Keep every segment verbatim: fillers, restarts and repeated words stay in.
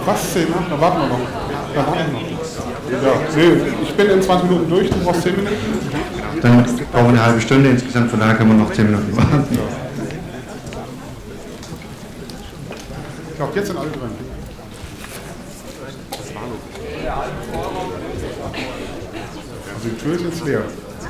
Was, zehn nach? Da warten wir noch. Da warten wir noch. Ja, nee, ich bin in zwanzig Minuten durch, du brauchst zehn Minuten. Dann brauchen wir eine halbe Stunde insgesamt, von daher können wir noch zehn Minuten warten. Ja. Ich glaube, jetzt sind alle drin. Also die Tür ist jetzt leer.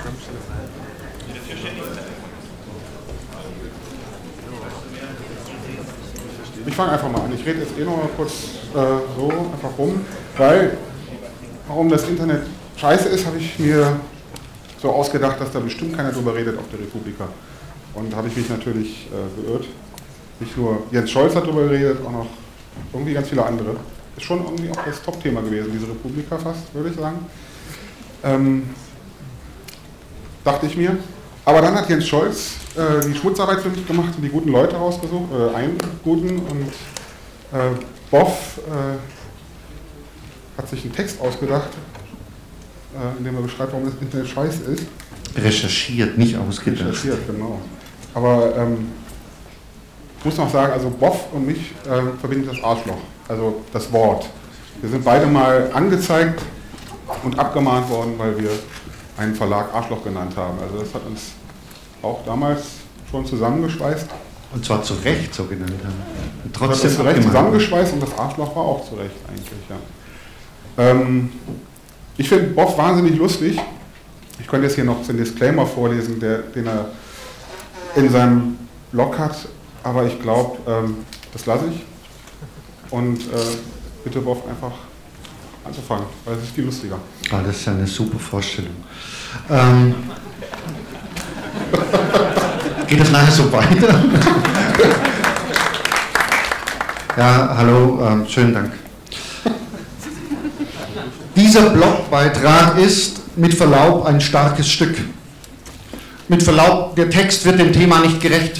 Ich fange einfach mal an. Ich rede jetzt eh noch mal kurz äh, so einfach rum, weil warum das Internet scheiße ist, habe ich mir so ausgedacht, dass da bestimmt keiner drüber redet auf der Republika. Und da habe ich mich natürlich äh, beirrt. Nicht nur Jens Scholz hat darüber geredet, auch noch irgendwie ganz viele andere. Ist schon irgendwie auch das Top-Thema gewesen, diese Republika fast, würde ich sagen. Ähm, dachte ich mir. Aber dann hat Jens Scholz äh, die Schmutzarbeit für mich gemacht und die guten Leute rausgesucht, äh, einen guten, und äh, Boff äh, hat sich einen Text ausgedacht, äh, in dem er beschreibt, warum das Internet scheiße ist. Recherchiert, nicht ausgedacht. Recherchiert, genau. Aber ähm, ich muss noch sagen, also Boff und mich äh, verbindet das Arschloch, also das Wort. Wir sind beide mal angezeigt und abgemahnt worden, weil wir einen Verlag Arschloch genannt haben. Also das hat uns auch damals schon zusammengeschweißt. Und zwar zu Recht so genannt haben. Und trotzdem trotzdem zu Recht zusammengeschweißt und das Arschloch war auch zu Recht eigentlich, ja. Ähm, ich finde Boff wahnsinnig lustig. Ich könnte jetzt hier noch den Disclaimer vorlesen, der, den er in seinem Blog hat, aber ich glaube, ähm, das lasse ich. Und äh, bitte Boff einfach anzufangen, weil es ist viel lustiger. Ah, das ist eine super Vorstellung. Ähm, geht das nachher so weiter? Ja, hallo, ähm, schönen Dank. Dieser Blogbeitrag ist mit Verlaub ein starkes Stück. Mit Verlaub, der Text wird dem Thema nicht gerecht.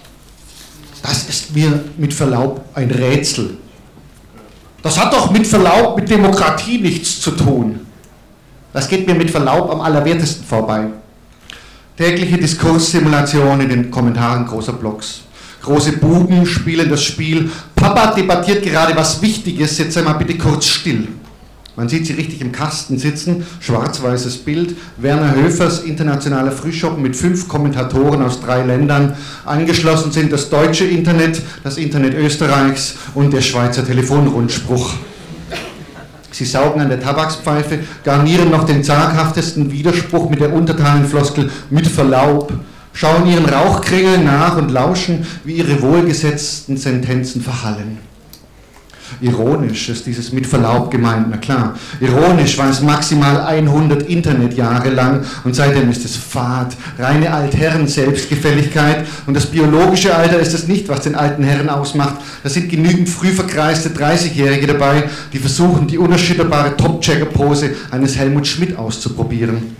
Das ist mir mit Verlaub ein Rätsel. Das hat doch mit Verlaub mit Demokratie nichts zu tun. Das geht mir mit Verlaub am allerwertesten vorbei. Tägliche Diskurssimulation in den Kommentaren großer Blogs. Große Buben spielen das Spiel. Papa debattiert gerade was Wichtiges, jetzt sei mal bitte kurz still. Man sieht sie richtig im Kasten sitzen, schwarz-weißes Bild, Werner Höfers internationaler Frühschoppen mit fünf Kommentatoren aus drei Ländern. Angeschlossen sind das deutsche Internet, das Internet Österreichs und der Schweizer Telefonrundspruch. Sie saugen an der Tabakspfeife, garnieren noch den zaghaftesten Widerspruch mit der Untertanenfloskel mit Verlaub, schauen ihren Rauchkringeln nach und lauschen, wie ihre wohlgesetzten Sentenzen verhallen. Ironisch ist dieses mit Verlaub gemeint, na klar. Ironisch, weil es maximal hundert Internetjahre lang und seitdem ist es fad, reine Altherren-Selbstgefälligkeit und das biologische Alter ist es nicht, was den alten Herren ausmacht. Da sind genügend früh verkreiste dreißigjährige dabei, die versuchen, die unerschütterbare Top-Checker-Pose eines Helmut Schmidt auszuprobieren.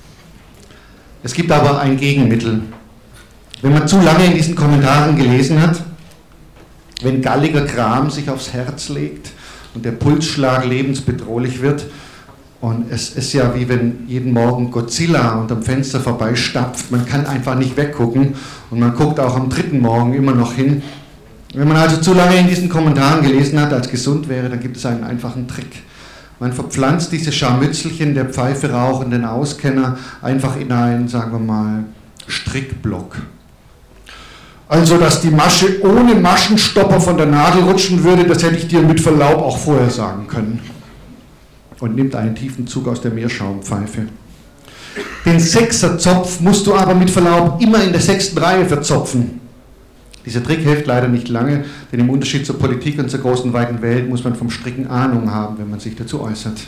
Es gibt aber ein Gegenmittel. Wenn man zu lange in diesen Kommentaren gelesen hat, wenn galliger Kram sich aufs Herz legt und der Pulsschlag lebensbedrohlich wird und es ist ja wie wenn jeden Morgen Godzilla unterm Fenster vorbeistapft, man kann einfach nicht weggucken und man guckt auch am dritten Morgen immer noch hin. Wenn man also zu lange in diesen Kommentaren gelesen hat, als gesund wäre, dann gibt es einen einfachen Trick. Man verpflanzt diese Scharmützelchen der Pfeife rauchenden Auskenner einfach in einen, sagen wir mal, Strickblock. Also, dass die Masche ohne Maschenstopper von der Nadel rutschen würde, das hätte ich dir mit Verlaub auch vorher sagen können. Und nimmt einen tiefen Zug aus der Meerschaumpfeife. Den Sechserzopf musst du aber mit Verlaub immer in der sechsten Reihe verzopfen. Dieser Trick hilft leider nicht lange, denn im Unterschied zur Politik und zur großen weiten Welt muss man vom Stricken Ahnung haben, wenn man sich dazu äußert.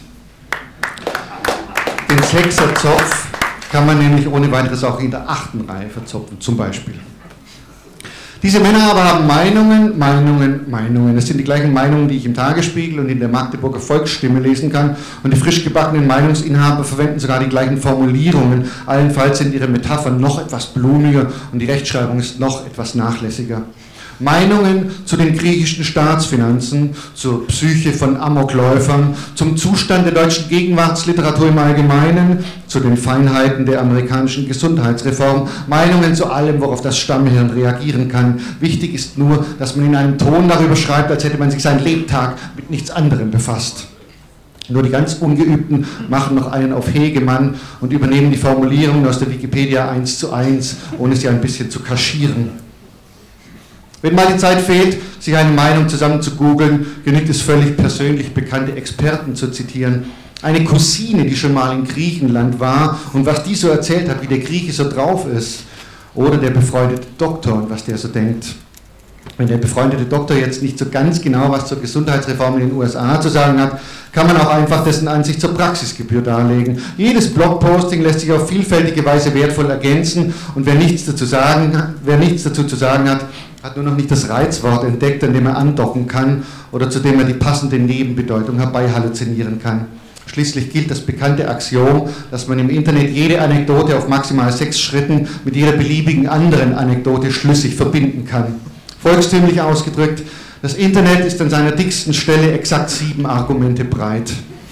Den Sechserzopf kann man nämlich ohne weiteres auch in der achten Reihe verzopfen, zum Beispiel. Diese Männer aber haben Meinungen, Meinungen, Meinungen. Das sind die gleichen Meinungen, die ich im Tagesspiegel und in der Magdeburger Volksstimme lesen kann. Und die frisch gebackenen Meinungsinhaber verwenden sogar die gleichen Formulierungen. Allenfalls sind ihre Metaphern noch etwas blumiger und die Rechtschreibung ist noch etwas nachlässiger. Meinungen zu den griechischen Staatsfinanzen, zur Psyche von Amokläufern, zum Zustand der deutschen Gegenwartsliteratur im Allgemeinen, zu den Feinheiten der amerikanischen Gesundheitsreform, Meinungen zu allem, worauf das Stammhirn reagieren kann. Wichtig ist nur, dass man in einem Ton darüber schreibt, als hätte man sich seinen Lebtag mit nichts anderem befasst. Nur die ganz Ungeübten machen noch einen auf Hegemann und übernehmen die Formulierungen aus der Wikipedia eins zu eins, ohne sie ein bisschen zu kaschieren. Wenn mal die Zeit fehlt, sich eine Meinung zusammen zu googeln, genügt es völlig persönlich bekannte Experten zu zitieren. Eine Cousine, die schon mal in Griechenland war und was die so erzählt hat, wie der Grieche so drauf ist. Oder der befreundete Doktor und was der so denkt. Wenn der befreundete Doktor jetzt nicht so ganz genau was zur Gesundheitsreform in den U S A zu sagen hat, kann man auch einfach dessen Ansicht zur Praxisgebühr darlegen. Jedes Blogposting lässt sich auf vielfältige Weise wertvoll ergänzen und wer nichts dazu sagen, wer nichts dazu zu sagen hat, hat nur noch nicht das Reizwort entdeckt, an dem er andocken kann oder zu dem er die passende Nebenbedeutung herbeihalluzinieren kann. Schließlich gilt das bekannte Axiom, dass man im Internet jede Anekdote auf maximal sechs Schritten mit jeder beliebigen anderen Anekdote schlüssig verbinden kann. Volkstümlich ausgedrückt, das Internet ist an seiner dicksten Stelle exakt sieben Argumente breit.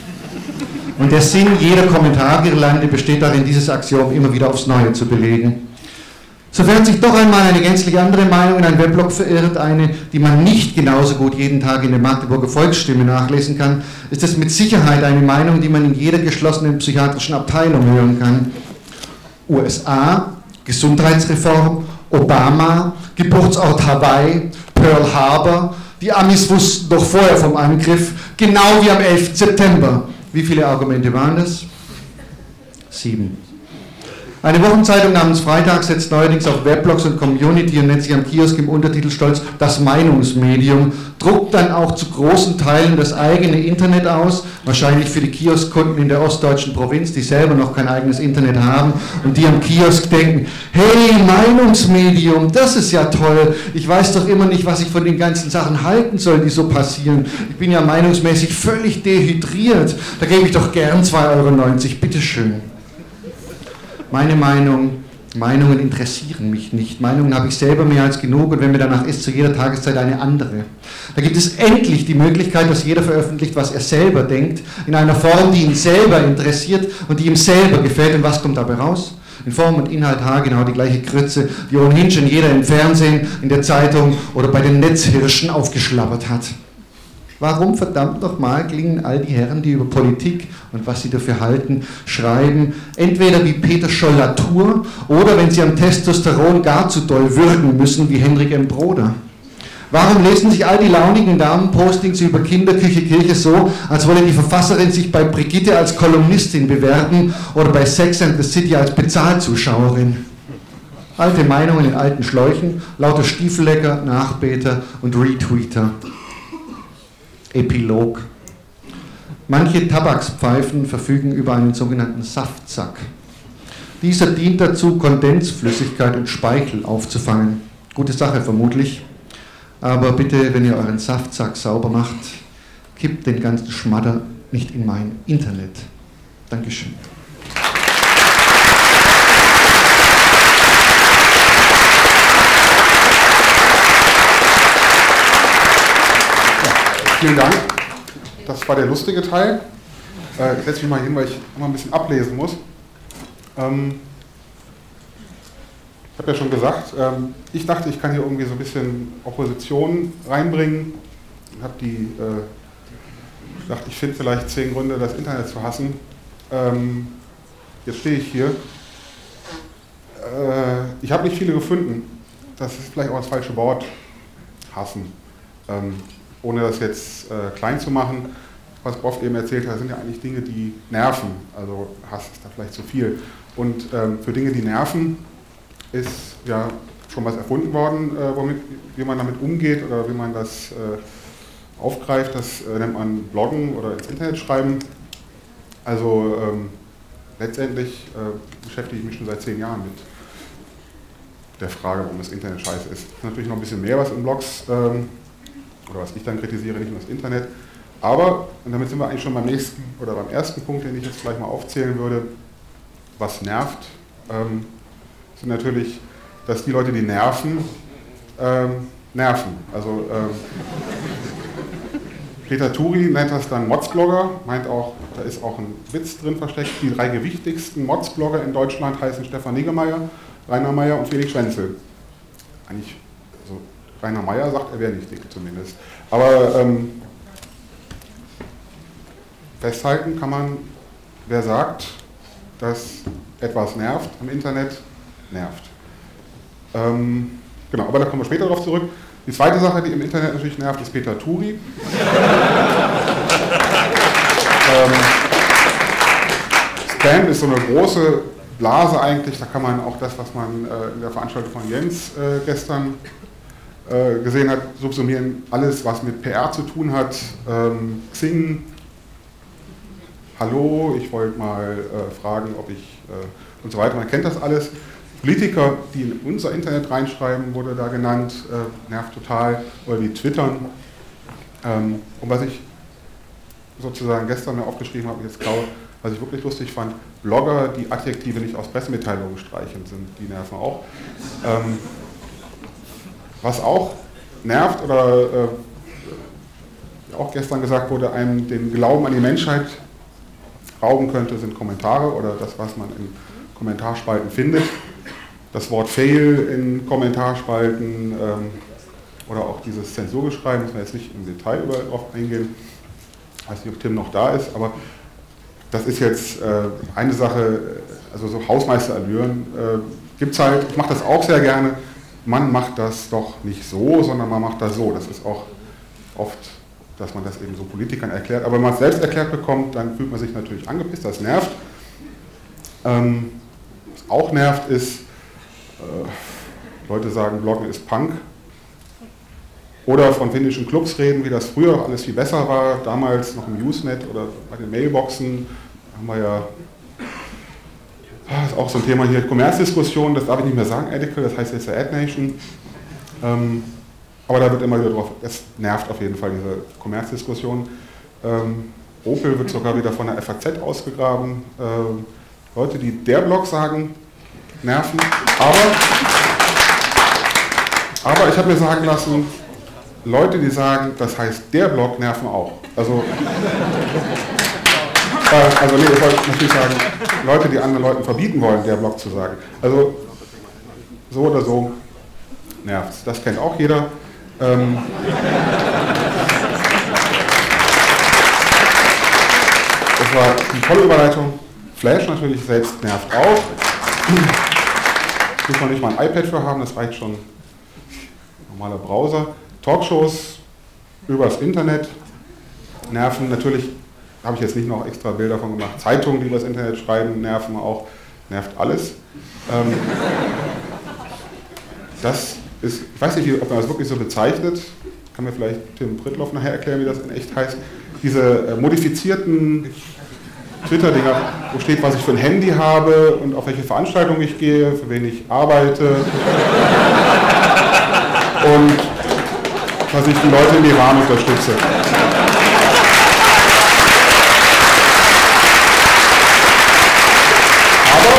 Und der Sinn jeder Kommentargirlande besteht darin, dieses Axiom immer wieder aufs Neue zu belegen. Sofern sich doch einmal eine gänzlich andere Meinung in einen Weblog verirrt, eine, die man nicht genauso gut jeden Tag in der Magdeburger Volksstimme nachlesen kann, ist es mit Sicherheit eine Meinung, die man in jeder geschlossenen psychiatrischen Abteilung hören kann. U S A, Gesundheitsreform, Obama, Geburtsort Hawaii, Pearl Harbor, die Amis wussten doch vorher vom Angriff, genau wie am elften September. Wie viele Argumente waren das? Sieben. Eine Wochenzeitung namens Freitag setzt neuerdings auf Weblogs und Community und nennt sich am Kiosk im Untertitel stolz das Meinungsmedium, druckt dann auch zu großen Teilen das eigene Internet aus, wahrscheinlich für die Kioskkunden in der ostdeutschen Provinz, die selber noch kein eigenes Internet haben und die am Kiosk denken, hey, Meinungsmedium, das ist ja toll, ich weiß doch immer nicht, was ich von den ganzen Sachen halten soll, die so passieren. Ich bin ja meinungsmäßig völlig dehydriert, da gebe ich doch gern zwei Euro neunzig, bitteschön. Meine Meinung, Meinungen interessieren mich nicht. Meinungen habe ich selber mehr als genug und wenn mir danach ist, zu jeder Tageszeit eine andere. Da gibt es endlich die Möglichkeit, dass jeder veröffentlicht, was er selber denkt, in einer Form, die ihn selber interessiert und die ihm selber gefällt. Und was kommt dabei raus? In Form und Inhalt haargenau die gleiche Grütze, die ohnehin schon jeder im Fernsehen, in der Zeitung oder bei den Netzhirschen aufgeschlabbert hat. Warum verdammt nochmal klingen all die Herren, die über Politik und was sie dafür halten, schreiben, entweder wie Peter Scholl-Latour oder wenn sie am Testosteron gar zu doll würgen müssen, wie Henrik M. Broder? Warum lesen sich all die launigen Damen-Postings über Kinderküche Kirche so, als wolle die Verfasserin sich bei Brigitte als Kolumnistin bewerben oder bei Sex and the City als Bezahlzuschauerin? Alte Meinungen in alten Schläuchen, lauter Stiefellecker, Nachbeter und Retweeter. Epilog. Manche Tabakspfeifen verfügen über einen sogenannten Saftsack. Dieser dient dazu, Kondensflüssigkeit und Speichel aufzufangen. Gute Sache vermutlich. Aber bitte, wenn ihr euren Saftsack sauber macht, kippt den ganzen Schmadder nicht in mein Internet. Dankeschön. Vielen Dank. Das war der lustige Teil. Äh, ich setze mich mal hin, weil ich immer ein bisschen ablesen muss. Ähm, ich habe ja schon gesagt, ähm, ich dachte, ich kann hier irgendwie so ein bisschen Opposition reinbringen. Ich habe die, äh, dachte, ich finde vielleicht zehn Gründe, das Internet zu hassen. Ähm, jetzt stehe ich hier. Äh, ich habe nicht viele gefunden. Das ist vielleicht auch das falsche Wort. Hassen. Ähm, ohne das jetzt äh, klein zu machen, was Boff eben erzählt hat, sind ja eigentlich Dinge, die nerven. Also Hass ist da vielleicht zu viel. Und ähm, für Dinge, die nerven, ist ja schon was erfunden worden, äh, womit, wie man damit umgeht oder wie man das äh, aufgreift. Das äh, nennt man Bloggen oder ins Internet schreiben. Also ähm, letztendlich äh, beschäftige ich mich schon seit zehn Jahren mit der Frage, warum das Internet scheiße ist. Es ist natürlich noch ein bisschen mehr, was in Blogs ähm, oder was ich dann kritisiere, nicht nur das Internet. Aber, und damit sind wir eigentlich schon beim nächsten oder beim ersten Punkt, den ich jetzt gleich mal aufzählen würde, was nervt, ähm, sind natürlich, dass die Leute, die nerven, ähm, nerven. Also ähm, Peter Turi nennt das dann Mods-Blogger, meint auch, da ist auch ein Witz drin versteckt. Die drei gewichtigsten Mods-Blogger in Deutschland heißen Stefan Niggemeier, Rainer Meyer und Felix Schwenzel. Eigentlich, also Rainer Meyer sagt, er wäre nicht dick zumindest. Aber ähm, festhalten kann man, wer sagt, dass etwas nervt im Internet, nervt. Ähm, genau, aber da kommen wir später darauf zurück. Die zweite Sache, die im Internet natürlich nervt, ist Peter Turi. ähm, Spam ist so eine große Blase eigentlich, da kann man auch das, was man äh, in der Veranstaltung von Jens äh, gestern äh, gesehen hat, subsumieren. Alles, was mit P R zu tun hat, ähm, Xing, hallo, ich wollte mal äh, fragen, ob ich äh, und so weiter, man kennt das alles. Politiker, die in unser Internet reinschreiben, wurde da genannt, äh, nervt total, oder die twittern. Ähm, und was ich sozusagen gestern mir aufgeschrieben habe, jetzt glaube, was ich wirklich lustig fand, Blogger, die Adjektive nicht aus Pressemitteilungen streichen, sind, die nerven auch. Ähm, was auch nervt, oder äh, auch gestern gesagt wurde, einem den Glauben an die Menschheit rauben könnte, sind Kommentare oder das, was man in Kommentarspalten findet. Das Wort Fail in Kommentarspalten ähm, oder auch dieses Zensurgeschreiben, müssen wir jetzt nicht im Detail über, drauf eingehen. Ich weiß nicht, ob Tim noch da ist, aber das ist jetzt äh, eine Sache, also so Hausmeisterallüren äh, gibt es halt, ich mache das auch sehr gerne, man macht das doch nicht so, sondern man macht das so. Das ist auch oft, dass man das eben so Politikern erklärt, aber wenn man es selbst erklärt bekommt, dann fühlt man sich natürlich angepisst, das nervt. Ähm, was auch nervt ist, Leute sagen, Bloggen ist Punk. Oder von finnischen Clubs reden, wie das früher alles viel besser war. Damals noch im Usenet oder bei den Mailboxen haben wir ja, das ist auch so ein Thema hier, Kommerzdiskussion, das darf ich nicht mehr sagen, Edical, das heißt jetzt der AdNation. Ähm, aber da wird immer wieder drauf, das nervt auf jeden Fall, diese Kommerzdiskussion. Ähm, Opel wird sogar wieder von der F A Z ausgegraben. Ähm, Leute, die der Blog sagen, nerven, aber, aber ich habe mir sagen lassen, Leute, die sagen, das heißt der Blog, nerven auch. Also, äh, also nee, ich wollte natürlich sagen, Leute, die anderen Leuten verbieten wollen, der Blog zu sagen. Also so oder so nervt es. Das kennt auch jeder. Ähm, das war eine tolle Überleitung. Flash natürlich selbst nervt auch. Muss man nicht mal ein iPad für haben, das reicht schon. Normaler Browser. Talkshows übers Internet nerven. Natürlich habe ich jetzt nicht noch extra Bilder von gemacht. Zeitungen, die übers Internet schreiben, nerven auch. Nervt alles. Ähm, das ist, ich weiß nicht, ob man das wirklich so bezeichnet. Kann mir vielleicht Tim Prittloff nachher erklären, wie das in echt heißt. Diese äh, modifizierten Twitter-Dinger, wo steht, was ich für ein Handy habe und auf welche Veranstaltung ich gehe, für wen ich arbeite und was ich die Leute im Iran unterstütze. Aber,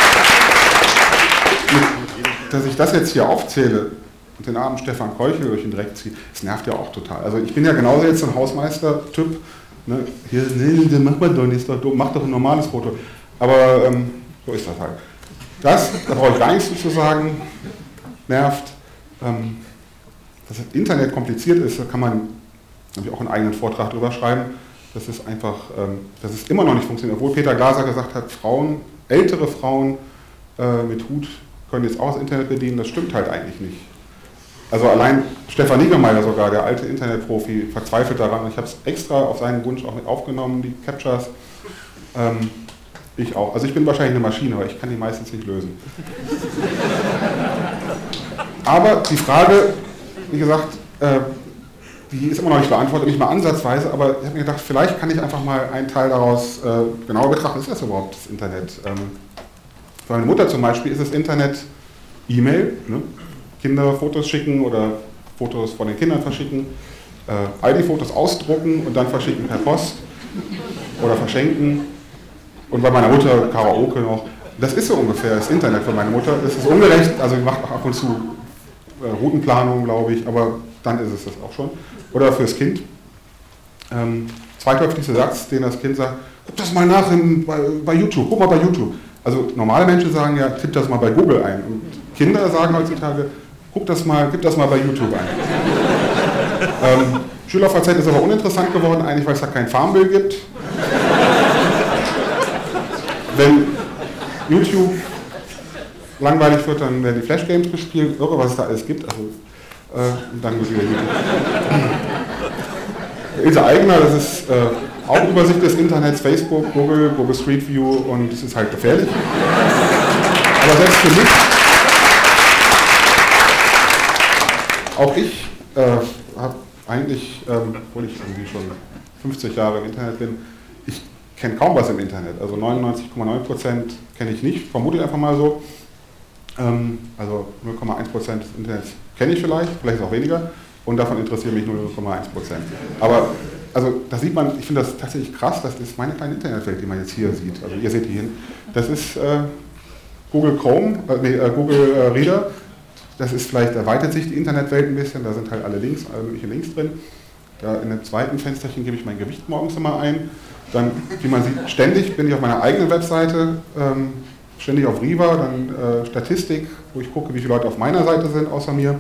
dass ich das jetzt hier aufzähle und den armen Stefan Keuchel durch den Dreck ziehe, das nervt ja auch total. Also ich bin ja genauso jetzt ein Hausmeister-Typ. Ne, hier, nee, das macht man doch nicht, doch, mach doch ein normales Foto. Aber ähm, so ist das halt. Das, da brauche ich gar nichts zu sagen, nervt. Ähm, dass das Internet kompliziert ist, da kann man natürlich auch einen eigenen Vortrag drüber schreiben. Das ist einfach, ähm, dass es immer noch nicht funktioniert. Obwohl Peter Glaser gesagt hat, Frauen, ältere Frauen äh, mit Hut können jetzt auch das Internet bedienen, das stimmt halt eigentlich nicht. Also allein Stefan Niggemeier sogar, der alte Internetprofi, verzweifelt daran. Ich habe es extra auf seinen Wunsch auch mit aufgenommen, die Captchas. Ähm, ich auch. Also ich bin wahrscheinlich eine Maschine, aber ich kann die meistens nicht lösen. Aber die Frage, wie gesagt, äh, die ist immer noch nicht beantwortet, nicht mal ansatzweise, aber ich habe mir gedacht, vielleicht kann ich einfach mal einen Teil daraus äh, genauer betrachten. Was ist das überhaupt, das Internet? Ähm, für meine Mutter zum Beispiel ist das Internet E-Mail, ne? Kinder Fotos schicken oder Fotos von den Kindern verschicken, äh, all die Fotos ausdrucken und dann verschicken per Post oder verschenken. Und bei meiner Mutter Karaoke noch. Das ist so ungefähr das Internet für meine Mutter. Das ist ungerecht, also ich mache auch ab und zu äh, Routenplanung, glaube ich, aber dann ist es das auch schon. Oder fürs Kind. Ähm, zweithäufigster Satz, den das Kind sagt, guck das mal nach in, bei, bei YouTube, guck mal bei YouTube. Also normale Menschen sagen ja, tipp das mal bei Google ein. Und Kinder sagen heutzutage, guck das mal, gib das mal bei YouTube ein. ähm, SchülerVZ ist aber uninteressant geworden, eigentlich weil es da kein Farmbill gibt. Wenn YouTube langweilig wird, dann werden die Flash-Games gespielt, irre, was es da alles gibt. Also, äh, dann wird wieder YouTube. Ilse Aigner, das ist äh, auch Übersicht des Internets, Facebook, Google, Google Street View und es ist halt gefährlich. Aber selbst für mich, auch ich äh, habe eigentlich, ähm, obwohl ich irgendwie schon fünfzig Jahre im Internet bin, ich kenne kaum was im Internet. Also neunundneunzig Komma neun Prozent kenne ich nicht, vermute ich einfach mal so. Ähm, also null Komma eins Prozent des Internets kenne ich vielleicht, vielleicht auch weniger. Und davon interessiert mich nur null Komma eins Prozent. Aber also da sieht man, ich finde das tatsächlich krass, das ist meine kleine Internetwelt, die man jetzt hier sieht. Also ihr seht die hin. Das ist äh, Google Chrome, äh, nee, äh, Google äh, Reader. Das ist vielleicht, erweitert sich die Internetwelt ein bisschen, da sind halt alle Links, alle möglichen Links drin. Da in dem zweiten Fensterchen gebe ich mein Gewicht morgens immer ein. Dann, wie man sieht, ständig bin ich auf meiner eigenen Webseite, ähm, ständig auf Riva, dann äh, Statistik, wo ich gucke, wie viele Leute auf meiner Seite sind, außer mir.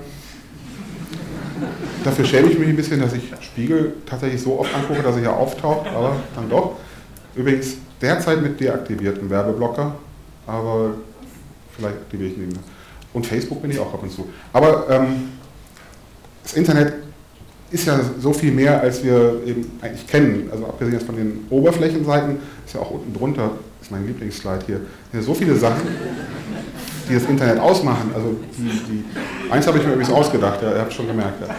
Dafür schäme ich mich ein bisschen, dass ich Spiegel tatsächlich so oft angucke, dass er hier auftaucht, aber dann doch. Übrigens derzeit mit deaktivierten Werbeblocker, aber vielleicht aktiviere ich ihn nicht mehr. Und Facebook bin ich auch ab und zu. Aber ähm, das Internet ist ja so viel mehr, als wir eben eigentlich kennen. Also abgesehen jetzt von den Oberflächenseiten, ist ja auch unten drunter, ist mein Lieblingsslide hier, sind so viele Sachen, die das Internet ausmachen. Also die, die, eins habe ich mir übrigens ausgedacht, ja, ihr habt es schon gemerkt. Ja.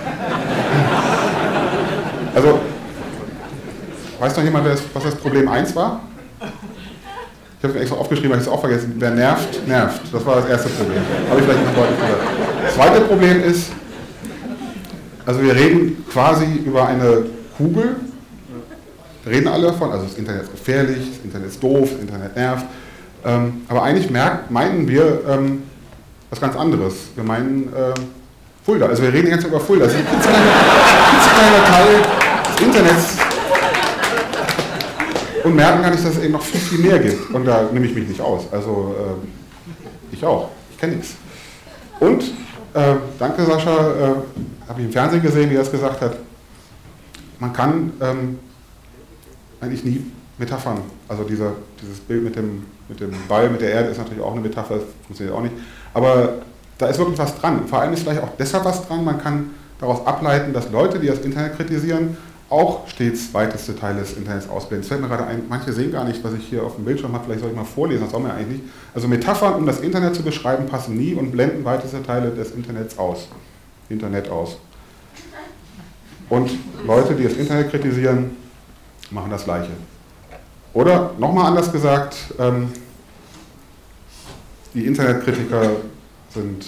Also, weiß noch jemand, was das Problem eins war? Ich habe es mir extra aufgeschrieben, weil ich es auch vergessen. Wer nervt, nervt. Das war das erste Problem. Habe ich vielleicht noch deutlich gesagt. Das zweite Problem ist, also wir reden quasi über eine Kugel. Da reden alle davon, also das Internet ist gefährlich, das Internet ist doof, das Internet nervt. Ähm, aber eigentlich merkt, meinen wir ähm, was ganz anderes. Wir meinen äh, Fulda. Also wir reden die ganze Zeit über Fulda. Das ist ein kleiner Teil des Internets. Und merken gar nicht, dass es eben noch viel, viel mehr gibt. Und da nehme ich mich nicht aus. Also äh, ich auch. Ich kenne nichts. Und, äh, danke Sascha, äh, habe ich im Fernsehen gesehen, wie er es gesagt hat, man kann ähm, eigentlich nie Metaphern, also dieser, dieses Bild mit dem, mit dem Ball, mit der Erde ist natürlich auch eine Metapher, das funktioniert auch nicht. Aber da ist wirklich was dran. Vor allem ist vielleicht auch deshalb was dran, man kann daraus ableiten, dass Leute, die das Internet kritisieren, auch stets weiteste Teile des Internets ausblenden. Es fällt mir gerade ein, manche sehen gar nicht, was ich hier auf dem Bildschirm habe, vielleicht soll ich mal vorlesen, das soll man ja eigentlich nicht. Also Metaphern, um das Internet zu beschreiben, passen nie und blenden weiteste Teile des Internets aus. Internet aus. Und Leute, die das Internet kritisieren, machen das Gleiche. Oder, nochmal anders gesagt, ähm, die Internetkritiker sind,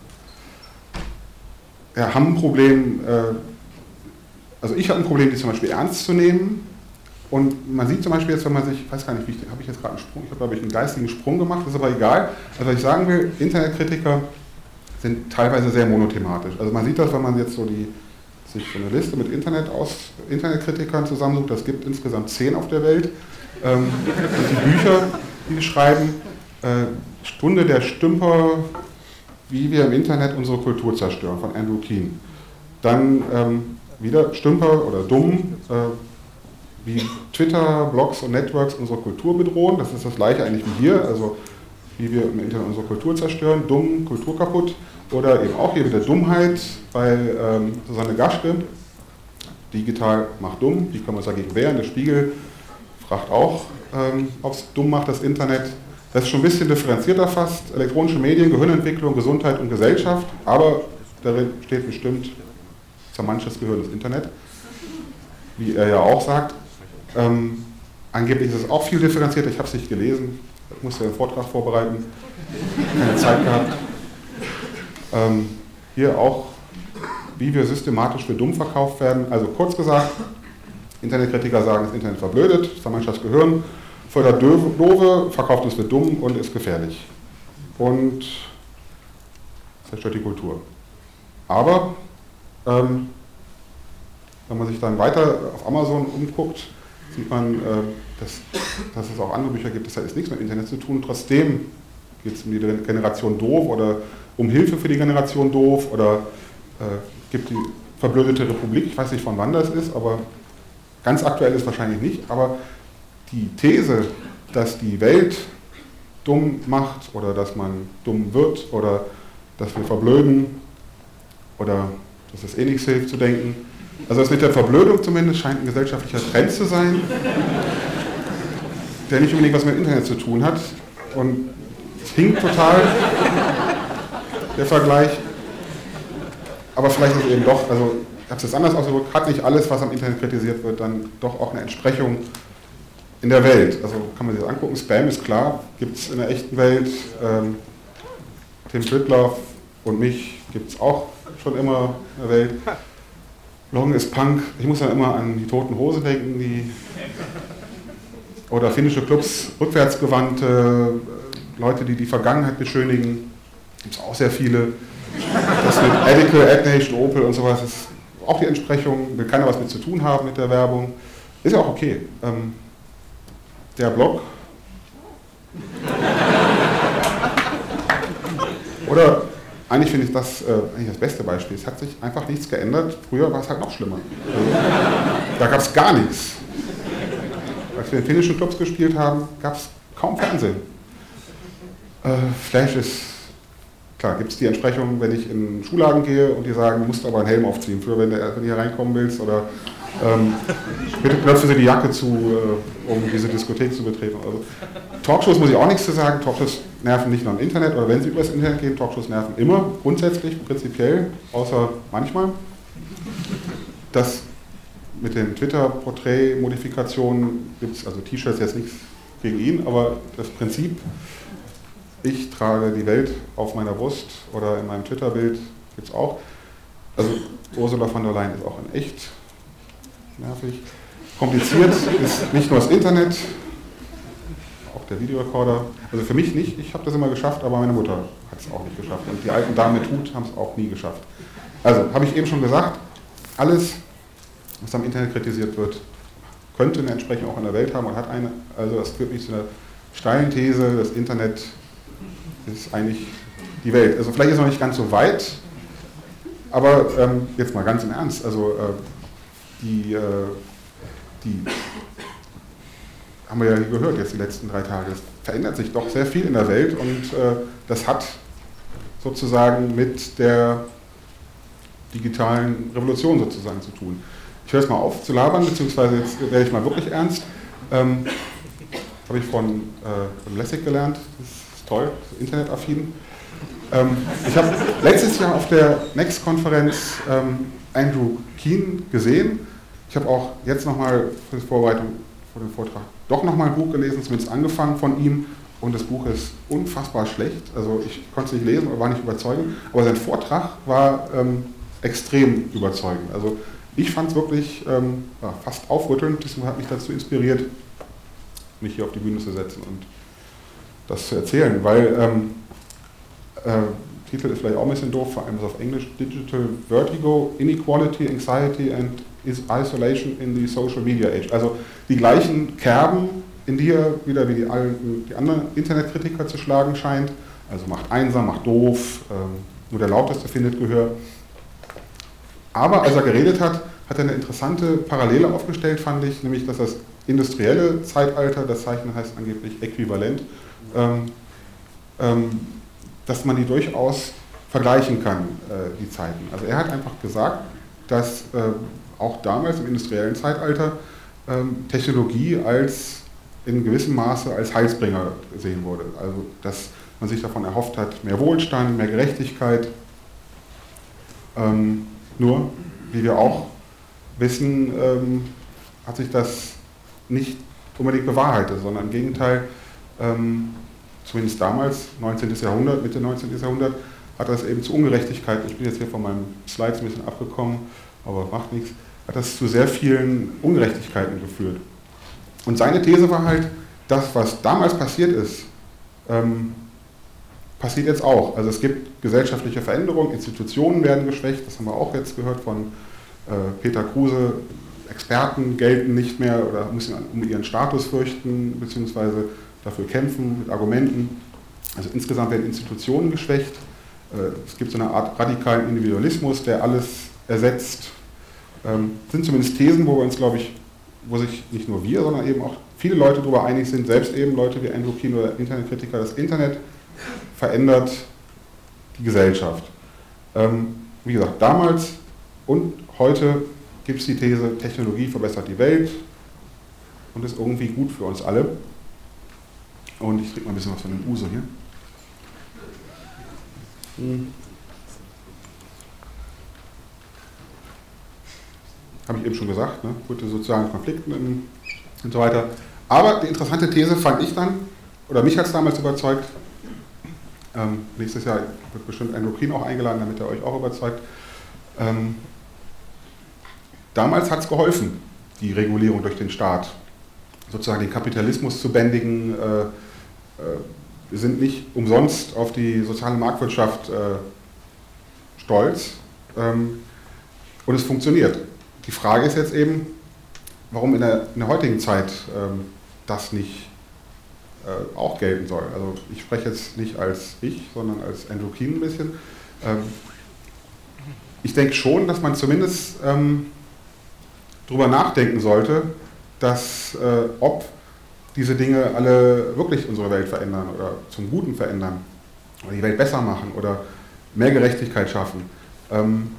äh, ja, haben ein Problem, äh, also ich habe ein Problem, die zum Beispiel ernst zu nehmen. Und man sieht zum Beispiel jetzt, wenn man sich, ich weiß gar nicht, wie ich, habe ich jetzt gerade einen Sprung, ich habe glaube ich einen geistigen Sprung gemacht, das ist aber egal. Also was ich sagen will, Internetkritiker sind teilweise sehr monothematisch. Also man sieht das, wenn man jetzt so die, sich so eine Liste mit Internet aus, Internetkritikern zusammensucht, das gibt insgesamt zehn auf der Welt. Ähm, die Bücher, die wir schreiben, äh, Stunde der Stümper, wie wir im Internet unsere Kultur zerstören, von Andrew Keen. Dann ähm, wieder Stümper oder Dumm, äh, wie Twitter, Blogs und Networks unsere Kultur bedrohen. Das ist das gleiche eigentlich wie hier, also wie wir im Internet unsere Kultur zerstören, dumm, Kultur kaputt. Oder eben auch hier wieder Dummheit bei ähm, Susanne Gaschke. Digital macht dumm, wie kann man uns dagegen wehren? Der Spiegel fragt auch, ähm, ob es dumm macht, das Internet. Das ist schon ein bisschen differenzierter fast. Elektronische Medien, Gehirnentwicklung, Gesundheit und Gesellschaft. Aber darin steht bestimmt zermanschtes Gehirn das Internet. Wie er ja auch sagt. Ähm, angeblich ist es auch viel differenzierter. Ich habe es nicht gelesen. Ich musste einen Vortrag vorbereiten. Keine Zeit gehabt. Ähm, hier auch, wie wir systematisch für dumm verkauft werden. Also kurz gesagt, Internetkritiker sagen, das Internet verblödet, zermanscht Gehirn, fördert Doofe, verkauft uns für dumm und ist gefährlich. Und zerstört die Kultur. Aber ähm, wenn man sich dann weiter auf Amazon umguckt, sieht man, äh, dass, dass es auch andere Bücher gibt, das hat jetzt nichts mit Internet zu tun. Trotzdem geht es um die Generation Doof oder um Hilfe für die Generation Doof oder äh, gibt die verblödete Republik, ich weiß nicht von wann das ist, aber ganz aktuell ist wahrscheinlich nicht, aber die These, dass die Welt dumm macht oder dass man dumm wird oder dass wir verblöden oder dass es eh nichts hilft zu denken, also das mit der Verblödung zumindest scheint ein gesellschaftlicher Trend zu sein, der nicht unbedingt was mit dem Internet zu tun hat und es hinkt total, der Vergleich. Aber vielleicht ist es eben doch, also ich habe es jetzt anders ausgedrückt, hat nicht alles, was am Internet kritisiert wird, dann doch auch eine Entsprechung in der Welt. Also kann man sich das angucken, Spam ist klar, gibt es in der echten Welt, ähm, Tim Pritlove und mich gibt es auch schon immer in der Welt. Long ist Punk, ich muss dann immer an die Toten Hosen denken, die oder finnische Clubs, rückwärtsgewandte Leute, die die Vergangenheit beschönigen, gibt es auch sehr viele. Das mit Edical, Adnage, Opel und sowas ist auch die Entsprechung, will keiner was mit zu tun haben mit der Werbung. Ist ja auch okay. Ähm, der Blog. Oder eigentlich finde ich das äh, eigentlich das beste Beispiel. Es hat sich einfach nichts geändert. Früher war es halt noch schlimmer. Also, da gab es gar nichts. Als wir in finnischen Clubs gespielt haben, gab es kaum Fernsehen. Äh, Flash ist Klar, gibt es die Entsprechung, wenn ich in einen Schuhladen gehe und die sagen, du musst aber einen Helm aufziehen, für wenn du, wenn du hier reinkommen willst oder ähm, bitte knöpfe sie die Jacke zu, äh, um diese Diskothek zu betreten. Also, Talkshows muss ich auch nichts zu sagen, Talkshows nerven nicht nur im Internet oder wenn sie übers Internet gehen, Talkshows nerven immer, grundsätzlich, prinzipiell, außer manchmal. Das mit den Twitter-Porträt-Modifikationen gibt es, also T-Shirts jetzt nichts gegen ihn, aber das Prinzip, ich trage die Welt auf meiner Brust oder in meinem Twitter-Bild, gibt es auch. Also Ursula von der Leyen ist auch in echt nervig. Kompliziert ist nicht nur das Internet, auch der Videorekorder. Also für mich nicht, ich habe das immer geschafft, aber meine Mutter hat es auch nicht geschafft. Und die alten Damen mit Hut haben es auch nie geschafft. Also, habe ich eben schon gesagt, alles, was am Internet kritisiert wird, könnte eine Entsprechung auch in der Welt haben und hat eine. Also das führt mich zu einer steilen These, das Internet ist eigentlich die Welt. Also vielleicht ist es noch nicht ganz so weit, aber ähm, jetzt mal ganz im Ernst, also äh, die, äh, die haben wir ja gehört jetzt die letzten drei Tage, es verändert sich doch sehr viel in der Welt und äh, das hat sozusagen mit der digitalen Revolution sozusagen zu tun. Ich höre jetzt mal auf zu labern, beziehungsweise jetzt werde ich mal wirklich ernst. Ähm, habe ich von, äh, von Lessig gelernt, das ist toll, internetaffin. Ähm, ich habe letztes Jahr auf der Next-Konferenz ähm, Andrew Keen gesehen. Ich habe auch jetzt nochmal für die Vorbereitung vor dem Vortrag doch nochmal ein Buch gelesen, zumindest angefangen von ihm. Und das Buch ist unfassbar schlecht. Also ich konnte es nicht lesen, war nicht überzeugend. Aber sein Vortrag war ähm, extrem überzeugend. Also ich fand es wirklich ähm, ja, fast aufrüttelnd. Das hat mich dazu inspiriert, mich hier auf die Bühne zu setzen und das zu erzählen. Weil, ähm, äh, Titel ist vielleicht auch ein bisschen doof, vor allem ist auf Englisch, Digital Vertigo, Inequality, Anxiety and Isolation in the Social Media Age. Also die gleichen Kerben, in die er wieder wie die, alten, die anderen Internetkritiker zu schlagen scheint. Also macht einsam, macht doof, ähm, nur der Lauteste findet Gehör. Aber als er geredet hat, hat er eine interessante Parallele aufgestellt, fand ich, nämlich dass das industrielle Zeitalter, das Zeichen heißt angeblich äquivalent, ähm, ähm, dass man die durchaus vergleichen kann, äh, die Zeiten. Also er hat einfach gesagt, dass äh, auch damals im industriellen Zeitalter ähm, Technologie als in gewissem Maße als Heilsbringer gesehen wurde. Also dass man sich davon erhofft hat, mehr Wohlstand, mehr Gerechtigkeit. Ähm, nur, wie wir auch wissen, ähm, hat sich das nicht unbedingt bewahrheitet, sondern im Gegenteil, ähm, zumindest damals, neunzehnten Jahrhundert, Mitte neunzehnten Jahrhundert, hat das eben zu Ungerechtigkeiten, ich bin jetzt hier von meinem Slides ein bisschen abgekommen, aber macht nichts, hat das zu sehr vielen Ungerechtigkeiten geführt. Und seine These war halt, das, was damals passiert ist, ähm, passiert jetzt auch. Also es gibt gesellschaftliche Veränderungen, Institutionen werden geschwächt, das haben wir auch jetzt gehört von äh, Peter Kruse. Experten gelten nicht mehr oder müssen um ihren Status fürchten, beziehungsweise dafür kämpfen mit Argumenten. Also insgesamt werden Institutionen geschwächt. Es gibt so eine Art radikalen Individualismus, der alles ersetzt. Das sind zumindest Thesen, wo wir uns, glaube ich, wo sich nicht nur wir, sondern eben auch viele Leute darüber einig sind, selbst eben Leute wie Andrew Keen oder Internetkritiker, das Internet verändert die Gesellschaft. Wie gesagt, damals und heute gibt es die These, Technologie verbessert die Welt und ist irgendwie gut für uns alle. Und ich trinke mal ein bisschen was von dem Uso hier. Hm. Habe ich eben schon gesagt, ne? Gute sozialen Konflikten und so weiter. Aber die interessante These fand ich dann, oder mich hat es damals überzeugt, ähm, nächstes Jahr wird bestimmt Andrew Keen auch eingeladen, damit er euch auch überzeugt. Ähm, damals hat es geholfen, die Regulierung durch den Staat, sozusagen den Kapitalismus zu bändigen. Äh, äh, wir sind nicht umsonst auf die soziale Marktwirtschaft äh, stolz ähm, und es funktioniert. Die Frage ist jetzt eben, warum in der, in der heutigen Zeit ähm, das nicht äh, auch gelten soll. Also ich spreche jetzt nicht als ich, sondern als Andrew Keen ein bisschen. Ähm, ich denke schon, dass man zumindest ähm, darüber nachdenken sollte, dass äh, ob diese Dinge alle wirklich unsere Welt verändern oder zum Guten verändern oder die Welt besser machen oder mehr Gerechtigkeit schaffen. Ähm,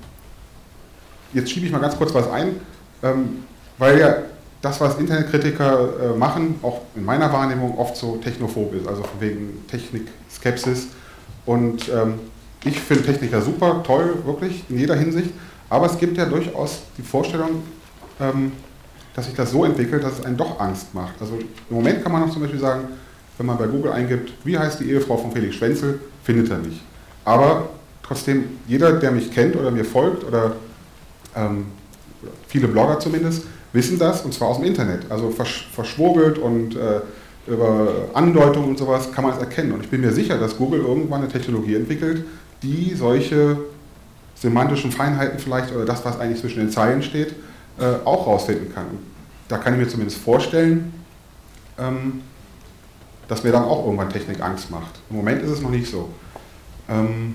jetzt schiebe ich mal ganz kurz was ein, ähm, weil ja das, was Internetkritiker äh, machen, auch in meiner Wahrnehmung oft so technophob ist, also von wegen Technik-Skepsis. Und ähm, ich finde Technik ja super, toll, wirklich, in jeder Hinsicht, aber es gibt ja durchaus die Vorstellung, ähm, dass sich das so entwickelt, dass es einen doch Angst macht. Also im Moment kann man noch zum Beispiel sagen, wenn man bei Google eingibt, wie heißt die Ehefrau von Felix Schwenzel, findet er nicht. Aber trotzdem, jeder, der mich kennt oder mir folgt, oder ähm, viele Blogger zumindest, wissen das, und zwar aus dem Internet. Also versch verschwurbelt und äh, über Andeutungen und sowas kann man es erkennen. Und ich bin mir sicher, dass Google irgendwann eine Technologie entwickelt, die solche semantischen Feinheiten vielleicht, oder das, was eigentlich zwischen den Zeilen steht, äh, auch rausfinden kann. Und da kann ich mir zumindest vorstellen, ähm, dass mir dann auch irgendwann Technik Angst macht. Im Moment ist es noch nicht so. Ähm,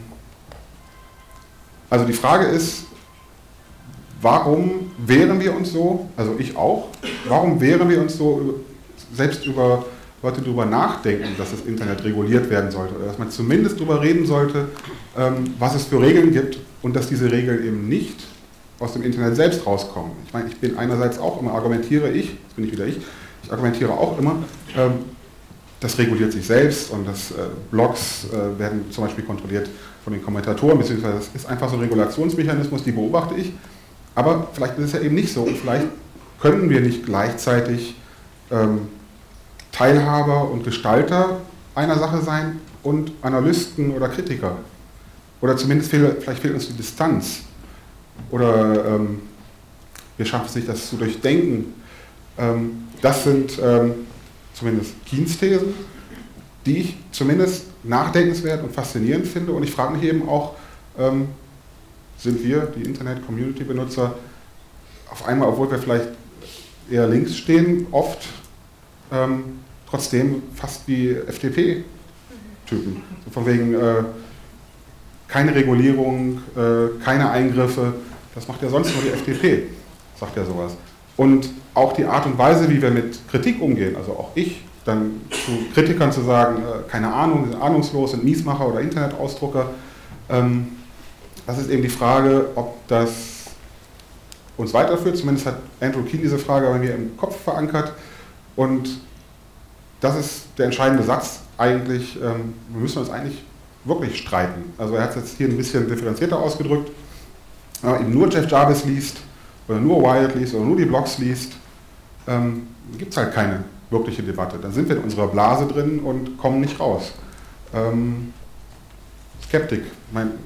also die Frage ist, warum wehren wir uns so, also ich auch, warum wehren wir uns so, selbst über Leute darüber nachdenken, dass das Internet reguliert werden sollte, oder dass man zumindest darüber reden sollte, ähm, was es für Regeln gibt und dass diese Regeln eben nicht aus dem Internet selbst rauskommen. Ich meine, ich bin einerseits auch immer, argumentiere ich, jetzt bin ich wieder ich, ich argumentiere auch immer, ähm, das reguliert sich selbst und das äh, Blogs äh, werden zum Beispiel kontrolliert von den Kommentatoren, beziehungsweise das ist einfach so ein Regulationsmechanismus, die beobachte ich. Aber vielleicht ist es ja eben nicht so und vielleicht können wir nicht gleichzeitig ähm, Teilhaber und Gestalter einer Sache sein und Analysten oder Kritiker. Oder zumindest fehl, vielleicht fehlt uns die Distanz. Oder ähm, wir schaffen es nicht, das zu durchdenken. Ähm, das sind ähm, zumindest Keens Thesen, die ich zumindest nachdenkenswert und faszinierend finde. Und ich frage mich eben auch, ähm, sind wir, die Internet-Community-Benutzer, auf einmal, obwohl wir vielleicht eher links stehen, oft ähm, trotzdem fast wie F D P-Typen. So von wegen äh, keine Regulierung, äh, keine Eingriffe, das macht ja sonst nur die F D P, sagt ja sowas. Und auch die Art und Weise, wie wir mit Kritik umgehen, also auch ich, dann zu Kritikern zu sagen, äh, keine Ahnung, sind ahnungslos, sind Miesmacher oder Internetausdrucker, ähm, das ist eben die Frage, ob das uns weiterführt. Zumindest hat Andrew Keen diese Frage bei mir im Kopf verankert. Und das ist der entscheidende Satz eigentlich. Ähm, wir müssen uns eigentlich wirklich streiten. Also er hat es jetzt hier ein bisschen differenzierter ausgedrückt. Wenn man eben nur Jeff Jarvis liest oder nur Wired liest oder nur die Blogs liest, ähm, gibt es halt keine wirkliche Debatte. Dann sind wir in unserer Blase drin und kommen nicht raus. Ähm, Skeptik. Ich meine,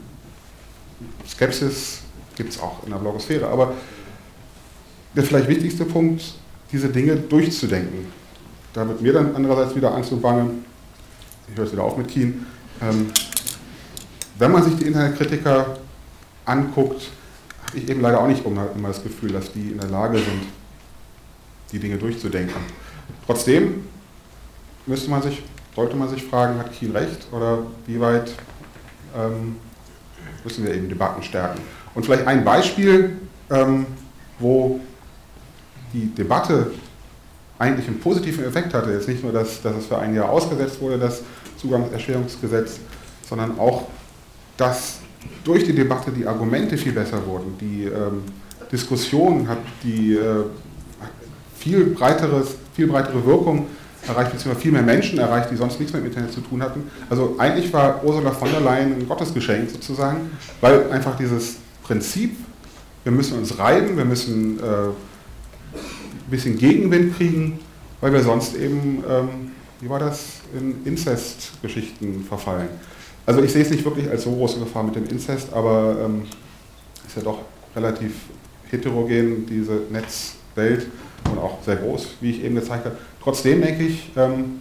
Skepsis gibt es auch in der Blogosphäre, aber der vielleicht wichtigste Punkt, diese Dinge durchzudenken. Da wird mir dann andererseits wieder Angst und Bange, ich höre es wieder auf mit Keen, Ähm, wenn man sich die Internetkritiker anguckt, habe ich eben leider auch nicht immer das Gefühl, dass die in der Lage sind, die Dinge durchzudenken. Trotzdem müsste man sich, sollte man sich fragen, hat Kiel recht oder wie weit ähm, müssen wir eben Debatten stärken. Und vielleicht ein Beispiel, ähm, wo die Debatte eigentlich einen positiven Effekt hatte, jetzt nicht nur, dass, dass es für ein Jahr ausgesetzt wurde, das Zugangserschwerungsgesetz, sondern auch, dass durch die Debatte die Argumente viel besser wurden, die ähm, Diskussion hat die äh, viel, breiteres, viel breitere Wirkung erreicht, beziehungsweise viel mehr Menschen erreicht, die sonst nichts mit dem Internet zu tun hatten. Also eigentlich war Ursula von der Leyen ein Gottesgeschenk sozusagen, weil einfach dieses Prinzip, wir müssen uns reiben, wir müssen äh, ein bisschen Gegenwind kriegen, weil wir sonst eben, ähm, wie war das, in Inzestgeschichten verfallen. Also ich sehe es nicht wirklich als so große Gefahr mit dem Inzest, aber ähm, ist ja doch relativ heterogen, diese Netzwelt, und auch sehr groß, wie ich eben gezeigt habe. Trotzdem denke ich, ähm,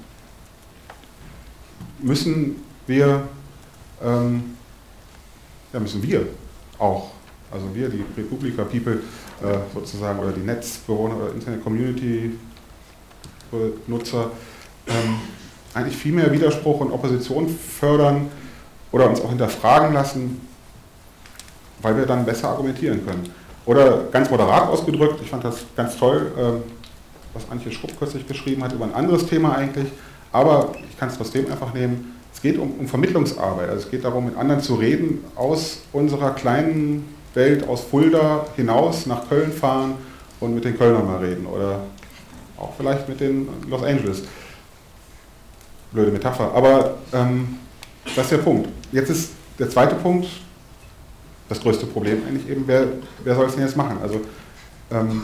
müssen wir, ähm, ja, müssen wir auch, also wir, die Republika People äh, sozusagen, oder die Netzbewohner oder Internet-Community-Nutzer, ähm, eigentlich viel mehr Widerspruch und Opposition fördern oder uns auch hinterfragen lassen, weil wir dann besser argumentieren können. Oder ganz moderat ausgedrückt, ich fand das ganz toll, ähm, was Antje Schrupp kürzlich geschrieben hat über ein anderes Thema eigentlich, aber ich kann es trotzdem einfach nehmen, es geht um, um Vermittlungsarbeit, also es geht darum, mit anderen zu reden, aus unserer kleinen Welt, aus Fulda hinaus nach Köln fahren und mit den Kölnern mal reden oder auch vielleicht mit den Los Angeles. Blöde Metapher, aber ähm, das ist der Punkt. Jetzt ist der zweite Punkt, das größte Problem eigentlich eben, wer, wer soll es denn jetzt machen? Also ähm,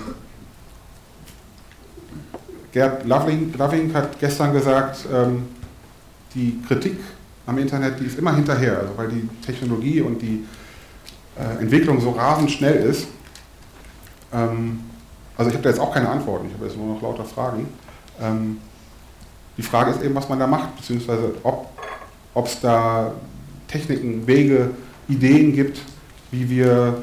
Gerd Loving, Loving hat gestern gesagt, ähm, die Kritik am Internet, die ist immer hinterher, also weil die Technologie und die äh, Entwicklung so rasend schnell ist. Ähm, also ich habe da jetzt auch keine Antworten, ich habe jetzt nur noch lauter Fragen. Ähm, die Frage ist eben, was man da macht, beziehungsweise ob es da Techniken, Wege, Ideen gibt, wie wir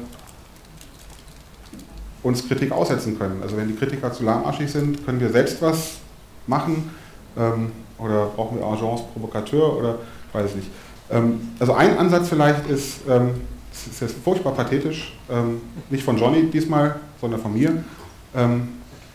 uns Kritik aussetzen können. Also wenn die Kritiker zu lahmarschig sind, können wir selbst was machen ähm, oder brauchen wir Agence Provocateur oder ich weiß es nicht. Ähm, also ein Ansatz vielleicht ist, ähm, das ist jetzt furchtbar pathetisch, ähm, nicht von Johnny diesmal, sondern von mir. Ähm,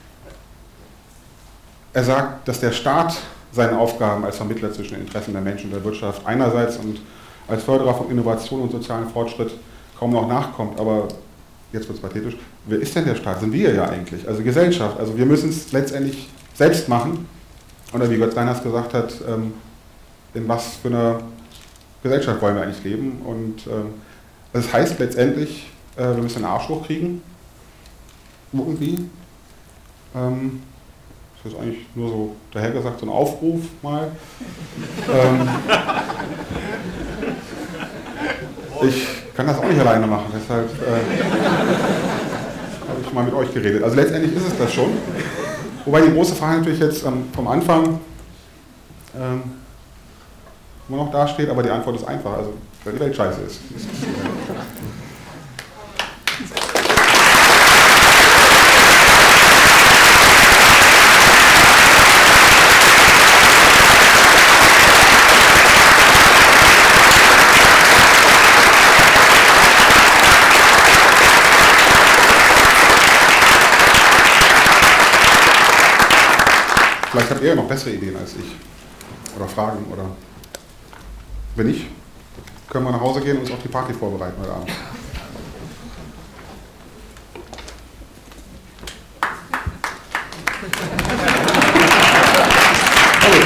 er sagt, dass der Staat seine Aufgaben als Vermittler zwischen den Interessen der Menschen und der Wirtschaft einerseits und als Förderer von Innovation und sozialen Fortschritt kaum noch nachkommt, aber jetzt wird es pathetisch, wer ist denn der Staat? Sind wir ja eigentlich, also Gesellschaft, also wir müssen es letztendlich selbst machen, oder wie Götz Reiners gesagt hat, ähm, in was für einer Gesellschaft wollen wir eigentlich leben, und ähm, das heißt letztendlich, äh, wir müssen einen Arsch hochkriegen, irgendwie, ähm, das ist eigentlich nur so dahergesagt, so ein Aufruf mal. ähm, ich kann das auch nicht alleine machen, deshalb äh, habe ich mal mit euch geredet. Also letztendlich ist es das schon. Wobei die große Frage natürlich jetzt ähm, vom Anfang ähm, immer noch dasteht, aber die Antwort ist einfach, also weil die Welt scheiße ist. Vielleicht habt ihr noch bessere Ideen als ich. Oder Fragen, oder wenn nicht, können wir nach Hause gehen und uns auf die Party vorbereiten heute Abend. Okay.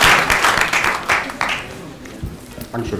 Dankeschön.